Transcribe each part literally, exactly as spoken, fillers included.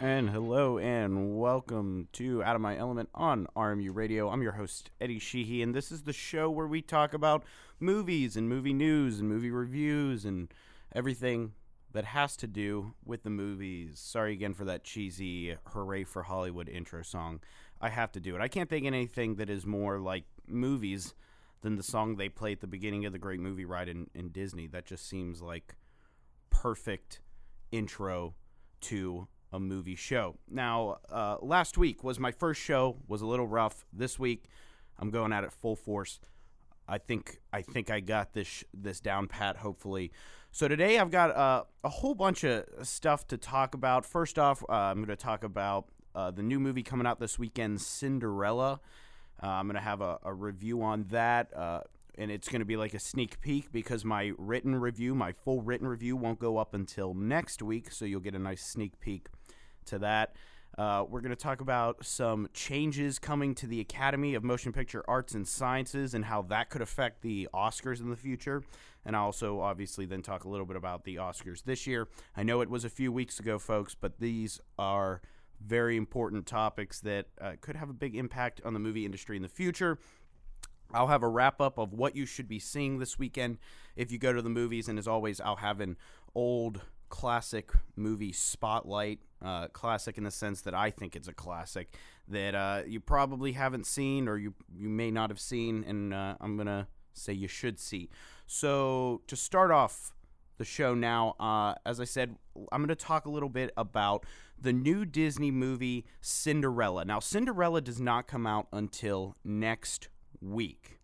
And hello and welcome to Out of My Element on R M U Radio. I'm your host, Eddie Sheehy, and this is the show where we talk about movies and movie news and movie reviews and everything that has to do with the movies. Sorry again for that cheesy Hooray for Hollywood intro song. I have to do it. I can't think of anything that is more like movies than the song they play at the beginning of the Great Movie Ride in, in Disney. That just seems like perfect intro to a movie show. Now, uh, last week was my first show, was a little rough. This week, I'm going at it full force. I think I think I got this sh- this down pat, hopefully. So today I've got uh, a whole bunch of stuff to talk about. First off, uh, I'm going to talk about uh, the new movie coming out this weekend, Cinderella. Uh, I'm going to have a, a review on that, uh, and it's going to be like a sneak peek because my written review, my full written review, won't go up until next week, so you'll get a nice sneak peek to that. Uh, we're going to talk about some changes coming to the Academy of Motion Picture Arts and Sciences and how that could affect the Oscars in the future. And I'll also obviously then talk a little bit about the Oscars this year. I know it was a few weeks ago, folks, but these are very important topics that uh, could have a big impact on the movie industry in the future. I'll have a wrap-up of what you should be seeing this weekend if you go to the movies. And as always, I'll have an old classic movie spotlight, uh, classic in the sense that I think it's a classic that uh, you probably haven't seen or you, you may not have seen, and uh, I'm going to say you should see. So to start off the show now, uh, as I said, I'm going to talk a little bit about the new Disney movie Cinderella. Now, Cinderella does not come out until next week.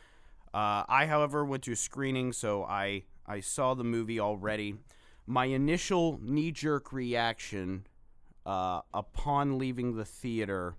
Uh, I, however, went to a screening, so I, I saw the movie already. My initial knee-jerk reaction uh, upon leaving the theater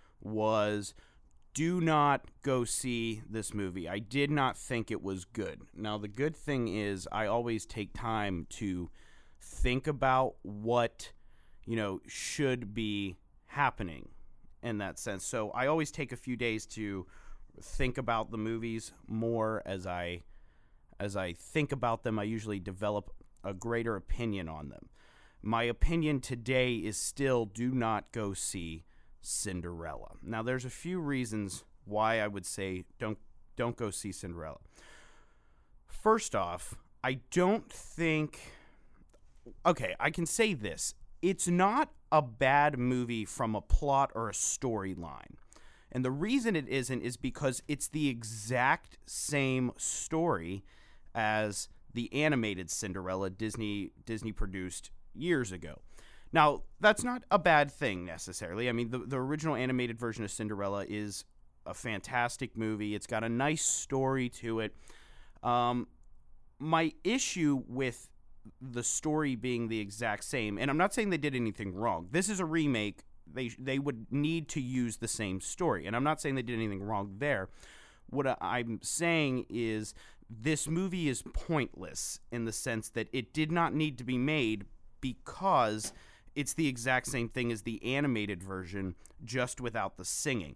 was, do not go see this movie. I did not think it was good. Now, the good thing is I always take time to think about what, you know, should be happening in that sense. So I always take a few days to think about the movies more. As I as I think about them, I usually develop a greater opinion on them. My opinion today is still do not go see Cinderella. Now, there's a few reasons why I would say don't don't go see Cinderella. First off, I don't think... Okay, I can say this. It's not a bad movie from a plot or a storyline. And the reason it isn't is because it's the exact same story as the animated Cinderella Disney Disney produced years ago. Now, that's not a bad thing necessarily. I mean, the, the original animated version of Cinderella is a fantastic movie. It's got a nice story to it. Um, my issue with the story being the exact same, and I'm not saying they did anything wrong. This is a remake. They they would need to use the same story, and I'm not saying they did anything wrong there. What I'm saying is this movie is pointless in the sense that it did not need to be made because it's the exact same thing as the animated version, just without the singing.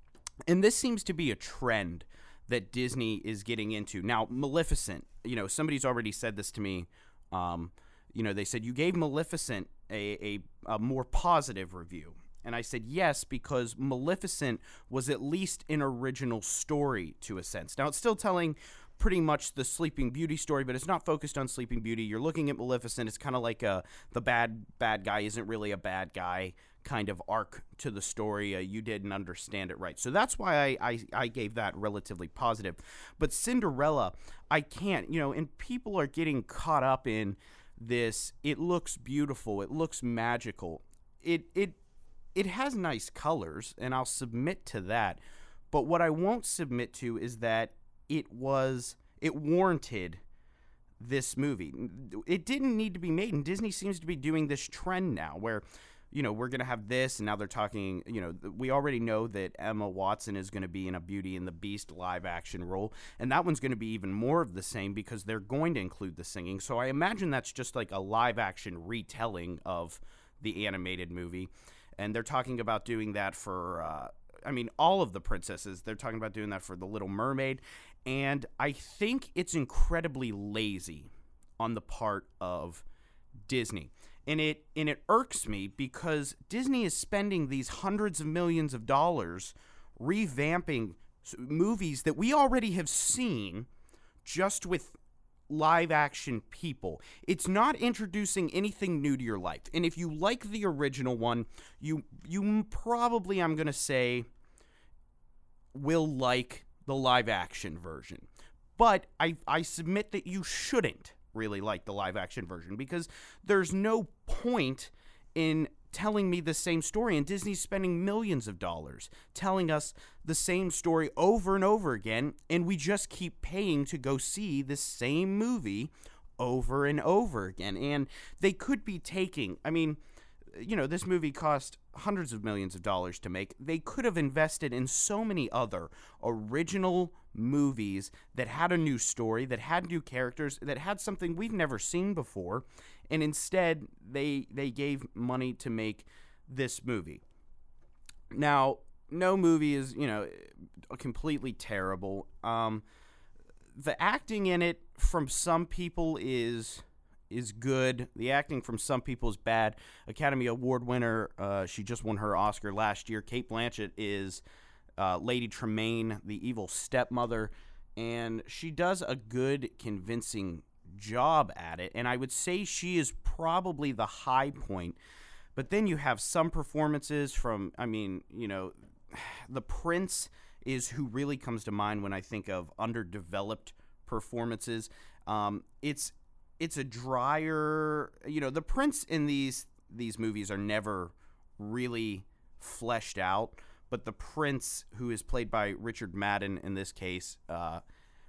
And this seems to be a trend that Disney is getting into. Now, Maleficent, you know, somebody's already said this to me. Um, you know, they said, you gave Maleficent a, a, a more positive review. And I said yes, because Maleficent was at least an original story to a sense. Now, it's still telling pretty much the Sleeping Beauty story, but it's not focused on Sleeping Beauty. You're looking at Maleficent. It's kind of like a, the bad bad guy isn't really a bad guy kind of arc to the story. Uh, you didn't understand it right. So that's why I, I, I gave that relatively positive. But Cinderella, I can't, you know, and people are getting caught up in this. It looks beautiful. It looks magical. It it it has nice colors, and I'll submit to that. But what I won't submit to is that it was, it warranted this movie. It didn't need to be made, and Disney seems to be doing this trend now where, you know, we're going to have this, and now they're talking, you know, we already know that Emma Watson is going to be in a Beauty and the Beast live-action role, and that one's going to be even more of the same because they're going to include the singing. So I imagine that's just like a live-action retelling of the animated movie, and they're talking about doing that for, uh, I mean, all of the princesses. They're talking about doing that for The Little Mermaid, and I think it's incredibly lazy on the part of Disney. And it and it irks me because Disney is spending these hundreds of millions of dollars revamping movies that we already have seen just with live action people. It's not introducing anything new to your life. And if you like the original one, you you probably, I'm going to say, will like the live action version. But I, I submit that you shouldn't really like the live action version because there's no point in telling me the same story, and Disney's spending millions of dollars telling us the same story over and over again, and we just keep paying to go see the same movie over and over again. And they could be taking, I mean, you know, this movie cost hundreds of millions of dollars to make. They could have invested in so many other original movies that had a new story, that had new characters, that had something we've never seen before, and instead they they gave money to make this movie. Now, no movie is, you know, completely terrible. Um, the acting in it from some people is is good. The acting from some people is bad. Academy Award winner, uh, she just won her Oscar last year. Cate Blanchett is uh, Lady Tremaine, the evil stepmother, and she does a good, convincing job at it, and I would say she is probably the high point. But then you have some performances from, I mean, you know, the Prince is who really comes to mind when I think of underdeveloped performances. Um, it's it's a drier, you know, the Prince in these these movies are never really fleshed out, but the Prince, who is played by Richard Madden in this case, uh,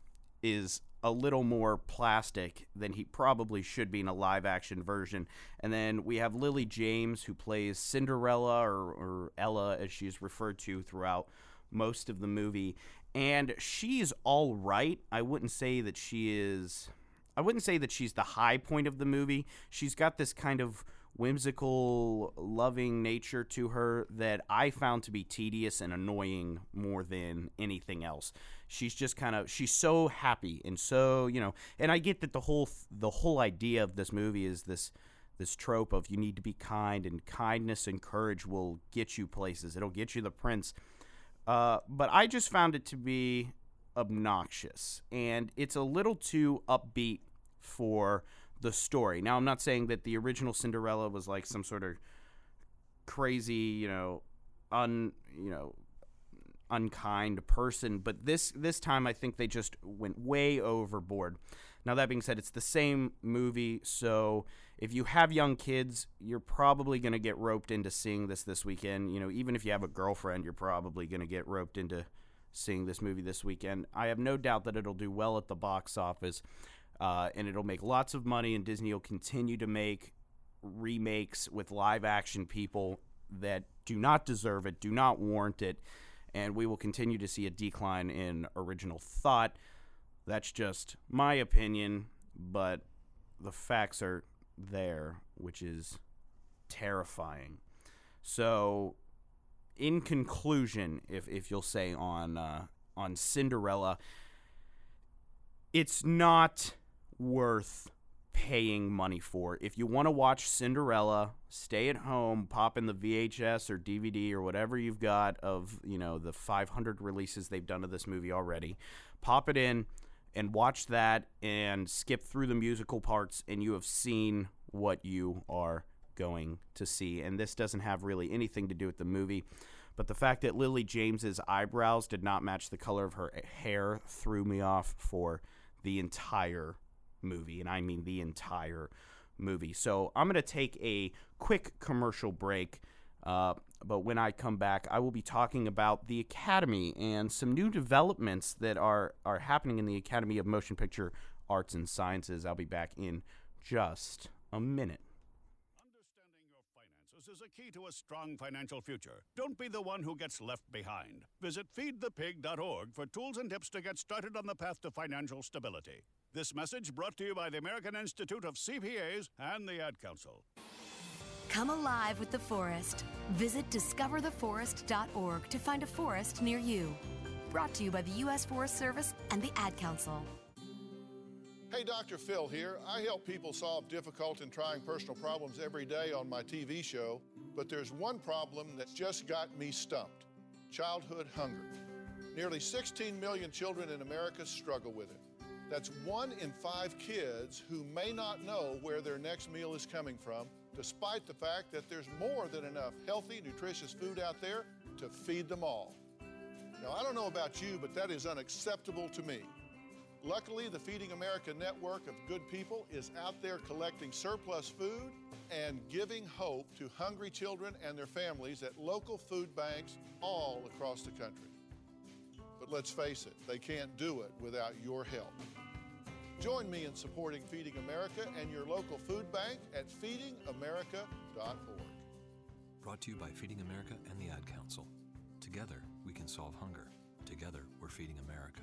is a little more plastic than he probably should be in a live-action version. And then we have Lily James, who plays Cinderella, or, or Ella, as she's referred to throughout most of the movie. And she's all right. I wouldn't say that she is... I wouldn't say that she's the high point of the movie. She's got this kind of whimsical, loving nature to her that I found to be tedious and annoying more than anything else. She's just kind of, she's so happy and so, you know, and I get that the whole the whole idea of this movie is this this trope of you need to be kind, and kindness and courage will get you places. It'll get you the prince. Uh, but I just found it to be obnoxious, and it's a little too upbeat for the story. Now, I'm not saying that the original Cinderella was like some sort of crazy, you know, un, you know, unkind person, but this this time I think they just went way overboard. Now, that being said, it's the same movie, so if you have young kids, you're probably going to get roped into seeing this this weekend. You know, even if you have a girlfriend, you're probably going to get roped into seeing this movie this weekend. I have no doubt that it'll do well at the box office. Uh, and it'll make lots of money, and Disney will continue to make remakes with live-action people that do not deserve it, do not warrant it, and we will continue to see a decline in original thought. That's just my opinion, but the facts are there, which is terrifying. So, in conclusion, if if you'll say on uh, on Cinderella, it's not worth paying money for. If you want to watch Cinderella, stay at home, pop in the V H S or D V D or whatever you've got of, you know, the five hundred releases they've done of this movie already. Pop it in and watch that and skip through the musical parts, and you have seen what you are going to see. And this doesn't have really anything to do with the movie, but the fact that Lily James's eyebrows did not match the color of her hair threw me off for the entire movie, and I mean the entire movie. So I'm going to take a quick commercial break, uh, but when I come back, I will be talking about the Academy and some new developments that are, are happening in the Academy of Motion Picture Arts and Sciences. I'll be back in just a minute. Is a key to a strong financial future. Don't be the one who gets left behind. Visit feed the pig dot org for tools and tips to get started on the path to financial stability. This message brought to you by the American Institute of C P As and the Ad Council. Come alive with the forest. Visit discover the forest dot org to find a forest near you. Brought to you by the U S Forest Service and the Ad Council. Hey, Hey, Doctor Phil here. I help people solve difficult and trying personal problems every day on my T V show, but there's one problem that's just got me stumped: childhood hunger. Nearly sixteen million children in America struggle with it. That's one in five kids who may not know where their next meal is coming from, despite the fact that there's more than enough healthy, nutritious food out there to feed them all. Now, I don't know about you, but that is unacceptable to me. Luckily, the Feeding America network of good people is out there collecting surplus food and giving hope to hungry children and their families at local food banks all across the country. But let's face it, they can't do it without your help. Join me in supporting Feeding America and your local food bank at feeding america dot org. Brought to you by Feeding America and the Ad Council. Together, we can solve hunger. Together, we're feeding America.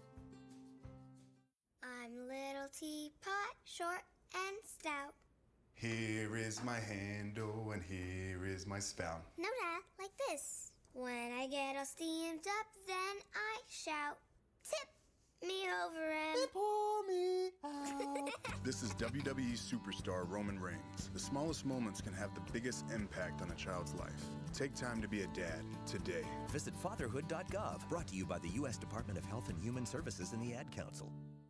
I'm little teapot, short and stout. Here is my handle and here is my spout. No, Dad, like this. When I get all steamed up, then I shout, tip me over and pour me out. This is W W E superstar Roman Reigns. The smallest moments can have the biggest impact on a child's life. Take time to be a dad today. Visit fatherhood dot gov, brought to you by the U S Department of Health and Human Services and the Ad Council.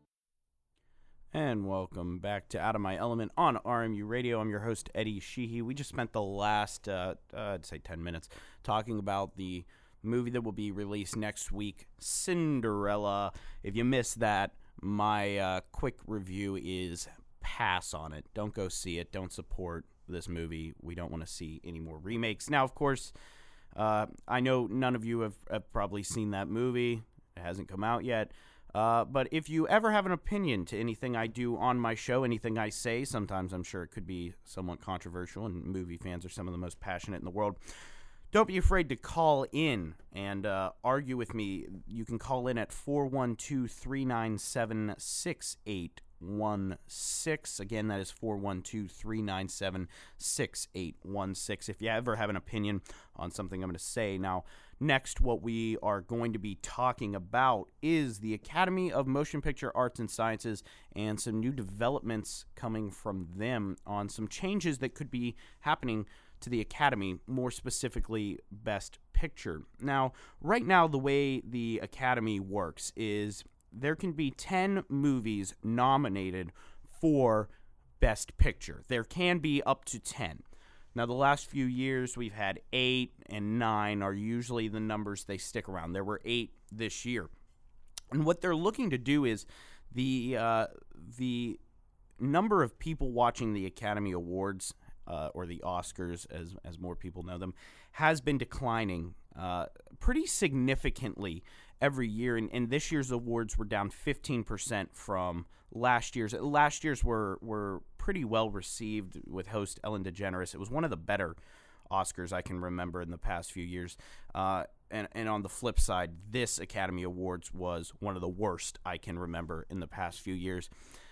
And welcome back to Out of My Element on R M U Radio. I'm your host, Eddie Sheehy. We just spent the last, uh, uh, I'd say ten minutes, talking about the movie that will be released next week, Cinderella. If you missed that, my uh, quick review is pass on it. Don't go see it. Don't support this movie. We don't want to see any more remakes. Now, of course, uh, I know none of you have, have probably seen that movie. It hasn't come out yet. Uh, but if you ever have an opinion to anything I do on my show, anything I say, sometimes I'm sure it could be somewhat controversial, and movie fans are some of the most passionate in the world. Don't be afraid to call in and uh, argue with me. You can call in at four one two, three nine seven, six eight one six. Again, that is four one two, three nine seven, six eight one six. If you ever have an opinion on something I'm going to say. Now, next, what we are going to be talking about is the Academy of Motion Picture Arts and Sciences and some new developments coming from them on some changes that could be happening to the Academy, more specifically Best Picture. Now, right now, the way the Academy works is there can be ten movies nominated for Best Picture. There can be up to ten. Now, the last few years, we've had eight and nine are usually the numbers they stick around. There were eight this year. And what they're looking to do is the uh, the number of people watching the Academy Awards, uh, or the Oscars, as, as more people know them, has been declining uh, pretty significantly every year. And, and this year's awards were down fifteen percent from last year's. Last year's were were pretty well received with host Ellen DeGeneres. It was one of the better Oscars I can remember in the past few years. Uh, and, and on the flip side, this Academy Awards was one of the worst I can remember in the past few years.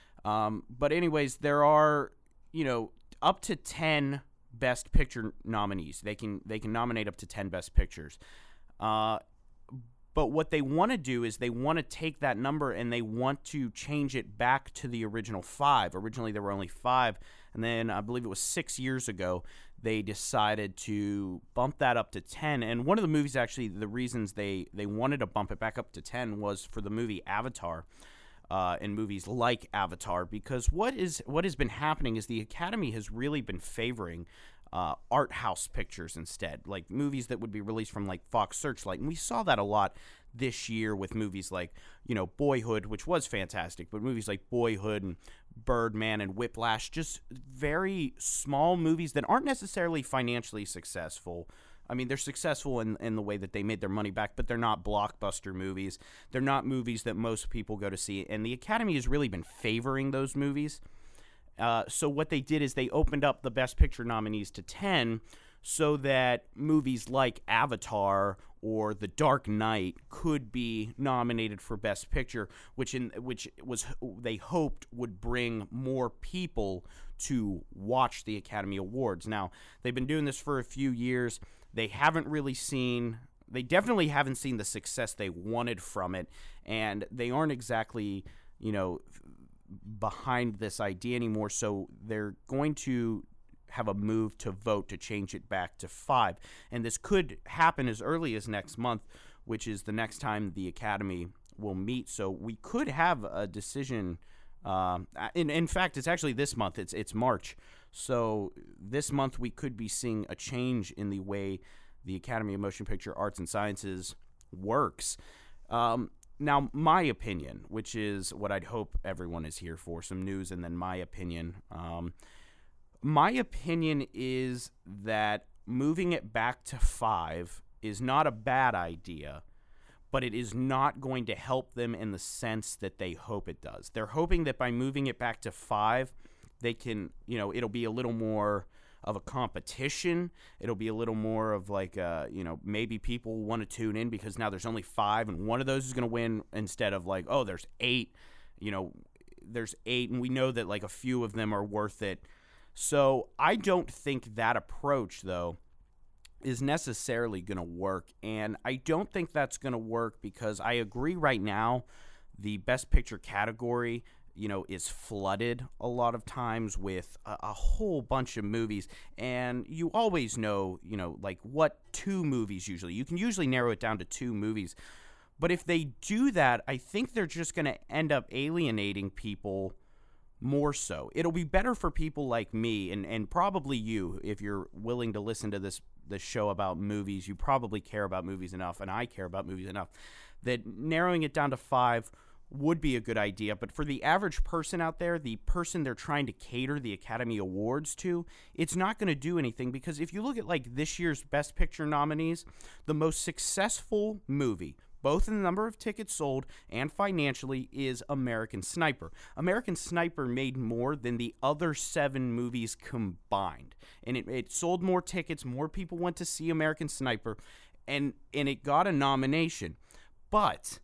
Um, but anyways, there are, you know, up to ten Best Picture nominees. They can they can nominate up to ten Best Pictures. Uh, but what they want to do is they want to take that number and they want to change it back to the original five. Originally, there were only five, and then I believe it was six years ago they decided to bump that up to ten. And one of the movies, actually, the reasons they, they wanted to bump it back up to ten was for the movie Avatar. Uh, and movies like Avatar, because what is what has been happening is the Academy has really been favoring uh, art house pictures instead, like movies that would be released from like Fox Searchlight, and we saw that a lot this year with movies like, you know, Boyhood, which was fantastic, but movies like Boyhood and Birdman and Whiplash, just very small movies that aren't necessarily financially successful. I mean, they're successful in, in the way that they made their money back, but they're not blockbuster movies. They're not movies that most people go to see, and the Academy has really been favoring those movies. Uh, so what they did is they opened up the Best Picture nominees to ten so that movies like Avatar or The Dark Knight could be nominated for Best Picture, which in which was they hoped would bring more people to watch the Academy Awards. Now, they've been doing this for a few years. They haven't really seen, they definitely haven't seen the success they wanted from it, and they aren't exactly, you know, behind this idea anymore, so they're going to have a move to vote to change it back to five. And this could happen as early as next month, which is the next time the Academy will meet. So we could have a decision. Um, in, in fact, it's actually this month. It's it's March. So this month we could be seeing a change in the way the Academy of Motion Picture Arts and Sciences works. Um, now, my opinion, which is what I'd hope everyone is here for, some news and then my opinion. Um, my opinion is that moving it back to five is not a bad idea, but it is not going to help them in the sense that they hope it does. They're hoping that by moving it back to five, they can, you know, it'll be a little more of a competition. It'll be a little more of like, uh, you know, maybe people want to tune in because now there's only five and one of those is going to win instead of like, oh, there's eight, you know, there's eight and we know that like a few of them are worth it. So I don't think that approach, though, is necessarily going to work. And I don't think that's going to work because I agree right now the Best Picture category, you know, is flooded a lot of times with a, a whole bunch of movies. And you always know, you know, like what two movies usually. You can usually narrow it down to two movies. But if they do that, I think they're just going to end up alienating people more so. It'll be better for people like me and, and probably you, if you're willing to listen to this this show about movies. You probably care about movies enough, and I care about movies enough, that narrowing it down to five would be a good idea. But for the average person out there, the person they're trying to cater the Academy Awards to, it's not going to do anything because if you look at like this year's Best Picture nominees, the most successful movie, both in the number of tickets sold and financially, is American Sniper. American Sniper made more than the other seven movies combined. And it, it sold more tickets, more people went to see American Sniper, and, and it got a nomination. But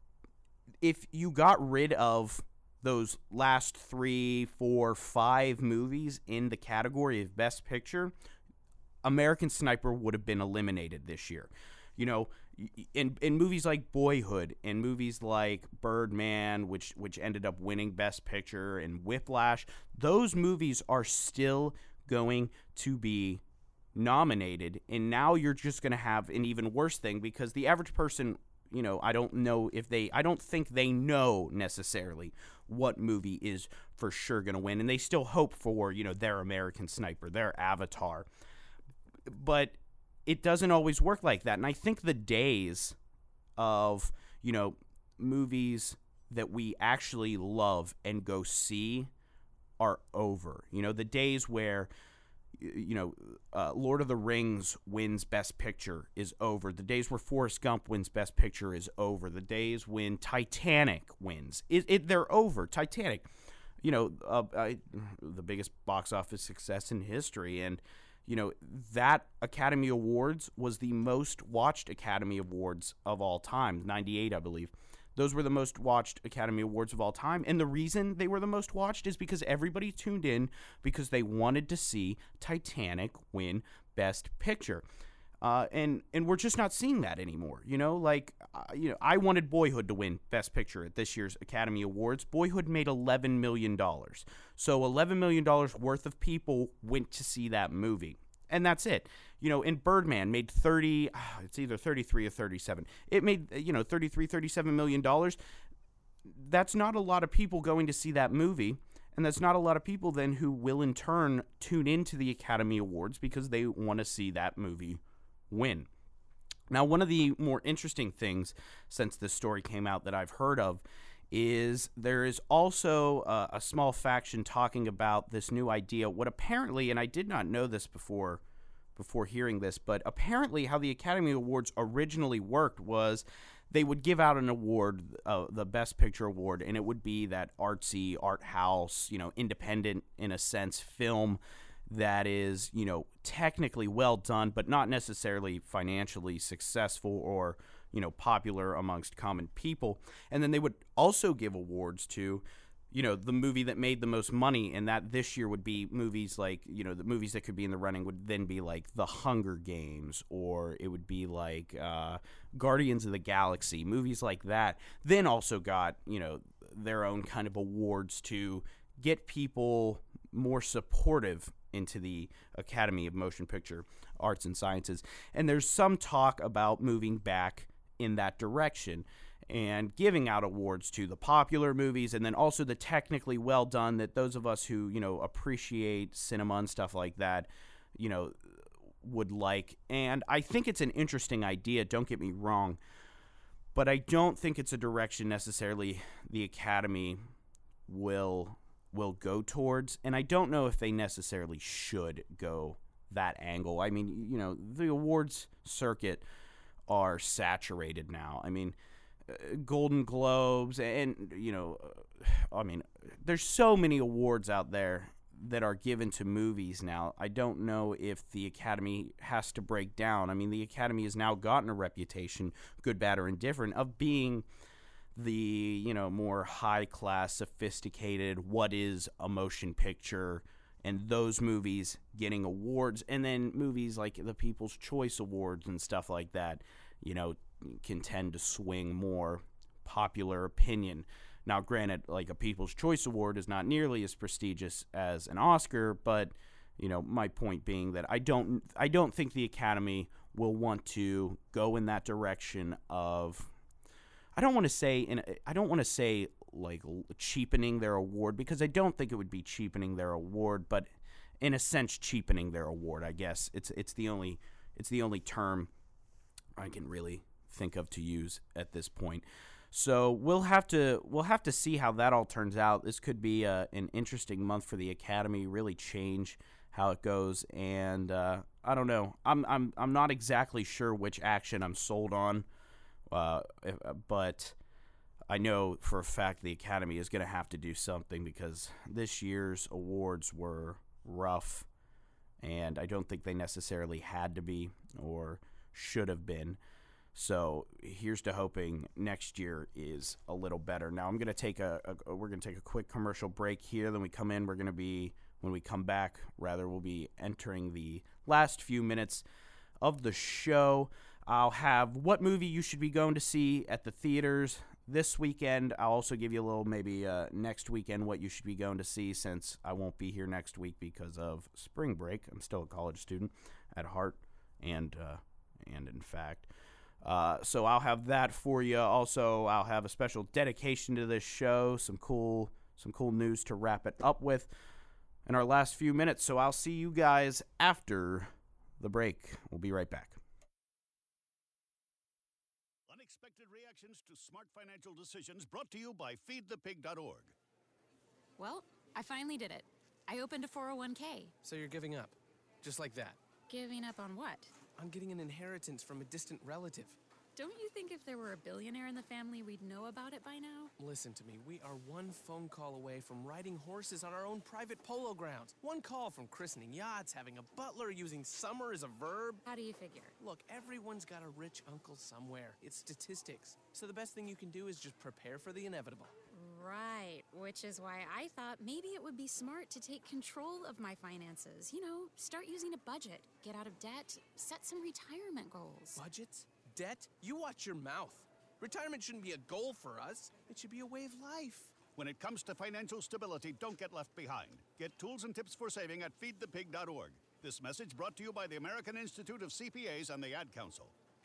if you got rid of those last three, four, five movies in the category of Best Picture, American Sniper would have been eliminated this year. You know, in in movies like Boyhood, and movies like Birdman, which which ended up winning Best Picture, and Whiplash, those movies are still going to be nominated. And now you're just going to have an even worse thing because the average person, you know, I don't know if they, I don't think they know necessarily what movie is for sure going to win. And they still hope for, you know, their American Sniper, their Avatar. But it doesn't always work like that. And I think the days of, you know, movies that we actually love and go see are over. You know, the days where, you know, uh, Lord of the Rings wins Best Picture is over. The days where Forrest Gump wins Best Picture is over. The days when Titanic wins, it, it they're over. Titanic, you know, uh, I, the biggest box office success in history. And, you know, that Academy Awards was the most watched Academy Awards of all time, ninety-eight, I believe. Those were the most watched Academy Awards of all time. And the reason they were the most watched is because everybody tuned in because they wanted to see Titanic win Best Picture. Uh, and and we're just not seeing that anymore. You know, like, uh, you know, I wanted Boyhood to win Best Picture at this year's Academy Awards. Boyhood made eleven million dollars. So eleven million dollars worth of people went to see that movie. And that's it. You know, and Birdman made thirty, it's either thirty-three or thirty-seven. It made, you know, thirty-three, thirty-seven million dollars. That's not a lot of people going to see that movie. And that's not a lot of people then who will in turn tune into the Academy Awards because they want to see that movie win. Now, one of the more interesting things since this story came out that I've heard of is there is also uh, a small faction talking about this new idea, what apparently, and I did not know this before before hearing this, but apparently how the Academy Awards originally worked was they would give out an award, uh, the Best Picture Award, and it would be that artsy, art house, you know, independent, in a sense, film that is, you know, technically well done, but not necessarily financially successful or, you know, popular amongst common people. And then they would also give awards to, you know, the movie that made the most money, and that this year would be movies like, you know, the movies that could be in the running would then be like The Hunger Games, or it would be like uh, Guardians of the Galaxy, movies like that. Then also got, you know, their own kind of awards to get people more supportive into the Academy of Motion Picture Arts and Sciences. And there's some talk about moving back in that direction and giving out awards to the popular movies and then also the technically well done that those of us who, you know, appreciate cinema and stuff like that, you know, would like. And I think it's an interesting idea, don't get me wrong, but I don't think it's a direction necessarily the Academy will will go towards, and I don't know if they necessarily should go that angle. I mean, you know, the awards circuit are saturated now. I mean, uh, Golden Globes and, you know, uh, I mean, there's so many awards out there that are given to movies now. I don't know if the Academy has to break down. I mean, the Academy has now gotten a reputation, good, bad, or indifferent, of being the, you know, more high-class, sophisticated, what is a motion picture, and those movies getting awards, and then movies like the People's Choice Awards and stuff like that, you know, can tend to swing more popular opinion. Now, granted, like a People's Choice Award is not nearly as prestigious as an Oscar, but, you know, my point being that I don't, I don't think the Academy will want to go in that direction of, I don't want to say, in, I don't want to say like cheapening their award, because I don't think it would be cheapening their award, but in a sense cheapening their award, I guess. It's it's the only it's the only term I can really think of to use at this point. So we'll have to we'll have to see how that all turns out. This could be uh, an interesting month for the Academy, really change how it goes, and uh, I don't know. I'm I'm I'm not exactly sure which action I'm sold on, uh, but I know for a fact the Academy is going to have to do something, because this year's awards were rough, and I don't think they necessarily had to be or should have been. So here's to hoping next year is a little better. Now I'm going to take a, a we're going to take a quick commercial break here. Then we come in. We're going to be when we come back. Rather, we'll be entering the last few minutes of the show. I'll have what movie you should be going to see at the theaters this weekend. I'll also give you a little maybe uh, next weekend what you should be going to see, since I won't be here next week because of spring break. I'm still a college student at heart, and uh, and in fact. Uh, so I'll have that for you. Also, I'll have a special dedication to this show, some cool some cool news to wrap it up with in our last few minutes. So I'll see you guys after the break. We'll be right back. Unexpected reactions to smart financial decisions, brought to you by feed the pig dot org. Well, I finally did it. I opened a four oh one k. So you're giving up? Just like that? Giving up on what? On getting an inheritance from a distant relative. Don't you think if there were a billionaire in the family, we'd know about it by now? Listen to me. We are one phone call away from riding horses on our own private polo grounds. One call from christening yachts, having a butler, using summer as a verb. How do you figure? Look, everyone's got a rich uncle somewhere. It's statistics. So the best thing you can do is just prepare for the inevitable. Right, which is why I thought maybe it would be smart to take control of my finances. You know, start using a budget, get out of debt, set some retirement goals. Budgets? Debt? You watch your mouth. Retirement shouldn't be a goal for us. It should be a way of life. When it comes to financial stability, don't get left behind. Get tools and tips for saving at feed the pig dot org. This message brought to you by the American Institute of C P As and the Ad Council.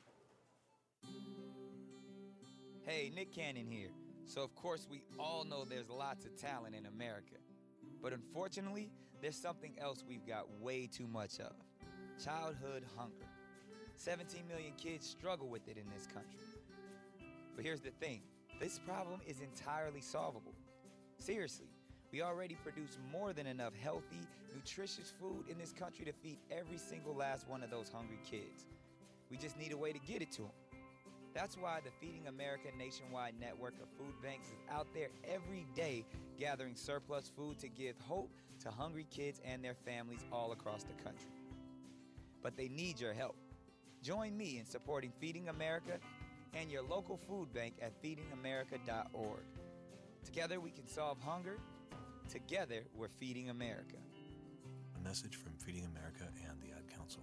Hey, Nick Cannon here. So of course we all know there's lots of talent in America. But unfortunately, there's something else we've got way too much of. Childhood hunger. seventeen million kids struggle with it in this country. But here's the thing. This problem is entirely solvable. Seriously, we already produce more than enough healthy, nutritious food in this country to feed every single last one of those hungry kids. We just need a way to get it to them. That's why the Feeding America nationwide network of food banks is out there every day gathering surplus food to give hope to hungry kids and their families all across the country. But they need your help. Join me in supporting Feeding America and your local food bank at feeding america dot org. Together we can solve hunger. Together we're Feeding America. A message from Feeding America and the Ad Council.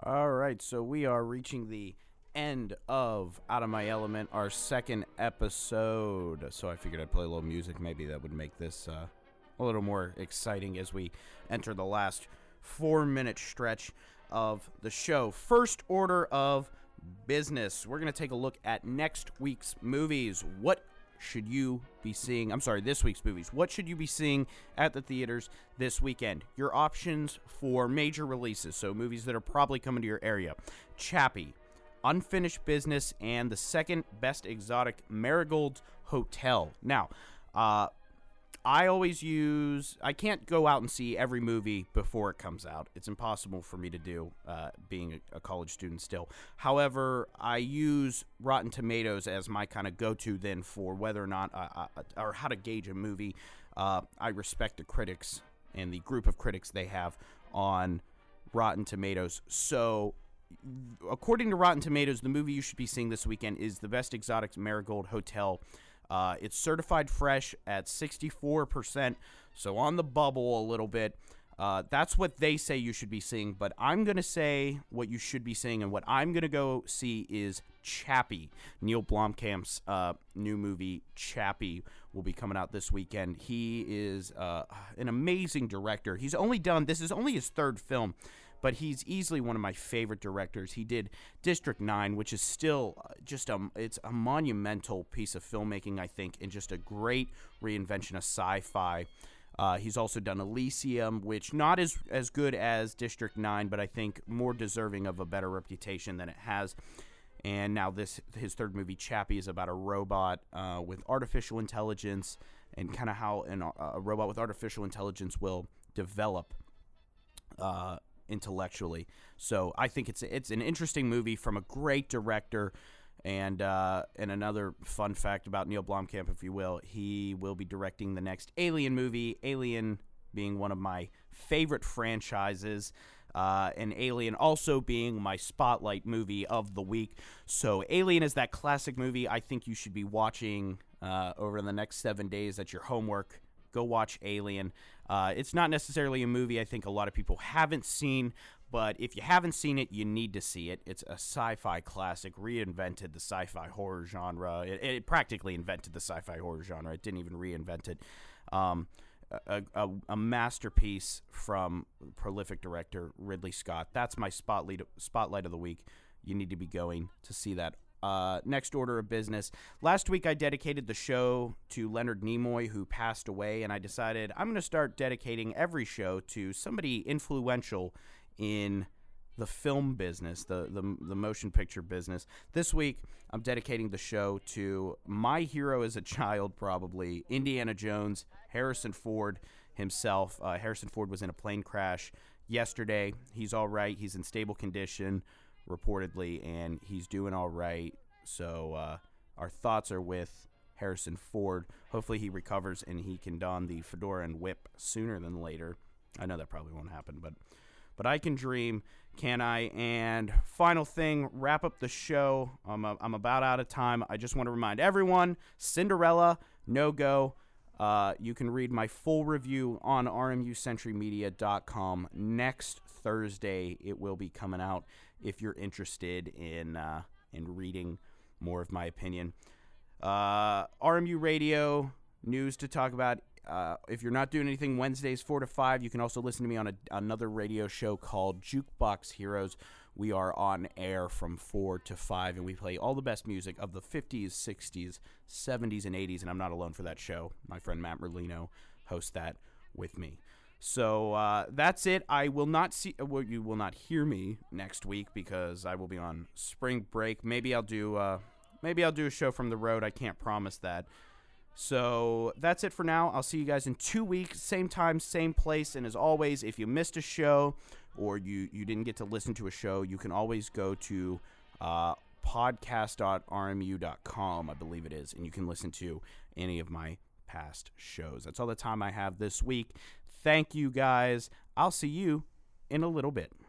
All right, so we are reaching the end of Out of My Element, our second episode. So I figured I'd play a little music. Maybe that would make this uh, a little more exciting as we enter the last four-minute stretch of the show. First order of business. We're going to take a look at next week's movies. What should you be seeing? I'm sorry, this week's movies. What should you be seeing at the theaters this weekend? Your options for major releases, so movies that are probably coming to your area. Chappie, Unfinished Business, and the second best exotic, Marigold Hotel. Now, uh, I always use, I can't go out and see every movie before it comes out. It's impossible for me to do, uh, being a, a college student still. However, I use Rotten Tomatoes as my kind of go-to then for whether or not, uh, uh, or how to gauge a movie. Uh, I respect the critics and the group of critics they have on Rotten Tomatoes. So, according to Rotten Tomatoes, the movie you should be seeing this weekend is The Best Exotic, Marigold Hotel. Uh, it's certified fresh at sixty-four percent, so on the bubble a little bit. Uh, that's what they say you should be seeing, but I'm going to say what you should be seeing, and what I'm going to go see is Chappie. Neil Blomkamp's uh, new movie, Chappie, will be coming out this weekend. He is uh, an amazing director. He's only done, this is only his third film, but he's easily one of my favorite directors. He did District nine, which is still just a, it's a monumental piece of filmmaking, I think, and just a great reinvention of sci-fi. Uh, he's also done Elysium, which not as, as good as District nine, but I think more deserving of a better reputation than it has. And now this his third movie, Chappie, is about a robot uh, with artificial intelligence and kind of how an, a robot with artificial intelligence will develop uh intellectually. So I think it's it's an interesting movie from a great director. And uh, and another fun fact about Neil Blomkamp, if you will, he will be directing the next Alien movie, Alien being one of my favorite franchises, uh, and Alien also being my spotlight movie of the week. So Alien is that classic movie I think you should be watching uh, over the next seven days. That's your homework. Go watch Alien. Uh, it's not necessarily a movie I think a lot of people haven't seen, but if you haven't seen it, you need to see it. It's a sci-fi classic, reinvented the sci-fi horror genre. It, it practically invented the sci-fi horror genre. It didn't even reinvent it. Um, a, a, a masterpiece from prolific director Ridley Scott. That's my spotlight, spotlight of the week. You need to be going to see that. Uh, next order of business. Last week I dedicated the show to Leonard Nimoy, who passed away, and I decided I'm going to start dedicating every show to somebody influential in the film business, the, the the motion picture business. This week I'm dedicating the show to my hero as a child, probably, Indiana Jones, Harrison Ford himself. Uh, Harrison Ford was in a plane crash yesterday. He's all right. He's in stable condition, reportedly, and he's doing all right. So uh, our thoughts are with Harrison Ford. Hopefully he recovers and he can don the fedora and whip sooner than later. I know that probably won't happen, but but I can dream, can I? And final thing, wrap up the show. I'm, a, I'm about out of time. I just want to remind everyone, Cinderella, no go. Uh, you can read my full review on R M U century media dot com next Thursday. It will be coming out if you're interested in uh, in reading more of my opinion. Uh, R M U Radio, news to talk about. Uh, if you're not doing anything Wednesdays four to five, you can also listen to me on a, another radio show called Jukebox Heroes. We are on air from four to five, and we play all the best music of the fifties, sixties, seventies, and eighties, and I'm not alone for that show. My friend Matt Merlino hosts that with me. So uh, that's it. I will not see, well, you will not hear me next week because I will be on spring break. Maybe I'll do, uh, maybe I'll do a show from the road. I can't promise that. So that's it for now. I'll see you guys in two weeks, same time, same place. And as always, if you missed a show or you, you didn't get to listen to a show, you can always go to uh, podcast dot R M U dot com, I believe it is, and you can listen to any of my past shows. That's all the time I have this week. Thank you, guys. I'll see you in a little bit.